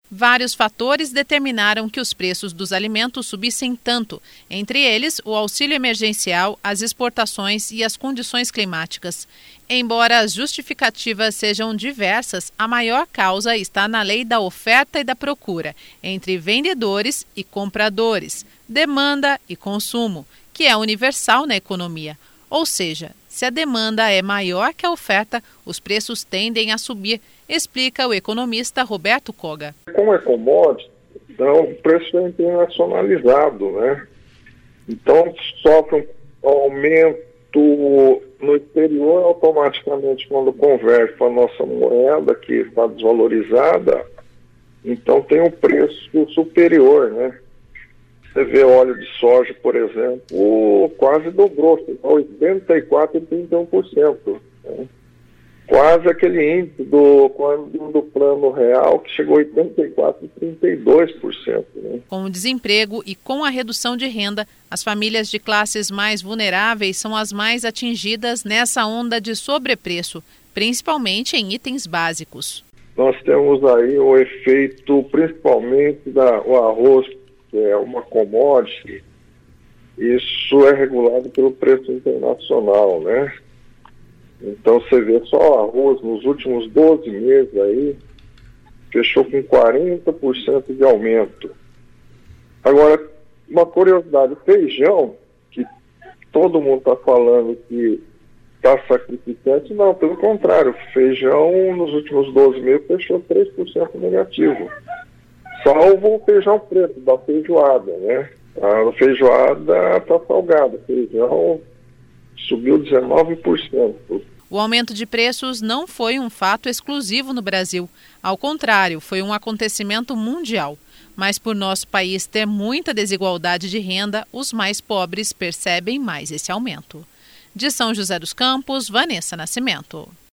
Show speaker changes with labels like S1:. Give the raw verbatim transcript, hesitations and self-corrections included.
S1: Vários fatores determinaram que os preços dos alimentos subissem tanto, entre eles o auxílio emergencial, as exportações e as condições climáticas. Embora as justificativas sejam diversas, a maior causa está na lei da oferta e da procura, entre vendedores e compradores, demanda e consumo, que é universal na economia. Ou seja, se a demanda é maior que a oferta, os preços tendem a subir, explica o economista Roberto Koga.
S2: Como é commodity, então o preço é internacionalizado, né? Então sofre um aumento no exterior automaticamente quando converte para a nossa moeda, que está desvalorizada, então tem um preço superior, né? Você vê óleo de soja, por exemplo, quase dobrou, oitenta e quatro vírgula trinta e um por cento. Né? Quase aquele índice do, do plano real que chegou a oitenta e quatro vírgula trinta e dois por cento. Né?
S1: Com o desemprego e com a redução de renda, as famílias de classes mais vulneráveis são as mais atingidas nessa onda de sobrepreço, principalmente em itens básicos.
S2: Nós temos aí o efeito principalmente do arroz, que é uma commodity, isso é regulado pelo preço internacional, né? Então você vê só o arroz nos últimos doze meses aí, fechou com quarenta por cento de aumento. Agora, uma curiosidade, o feijão, que todo mundo está falando que está sacrificante, não, pelo contrário, o feijão nos últimos doze meses fechou três por cento negativo. Salvo o feijão preto, da feijoada, né? A feijoada está salgada, o feijão subiu dezenove por cento.
S1: O aumento de preços não foi um fato exclusivo no Brasil. Ao contrário, foi um acontecimento mundial. Mas por nosso país ter muita desigualdade de renda, os mais pobres percebem mais esse aumento. De São José dos Campos, Vanessa Nascimento.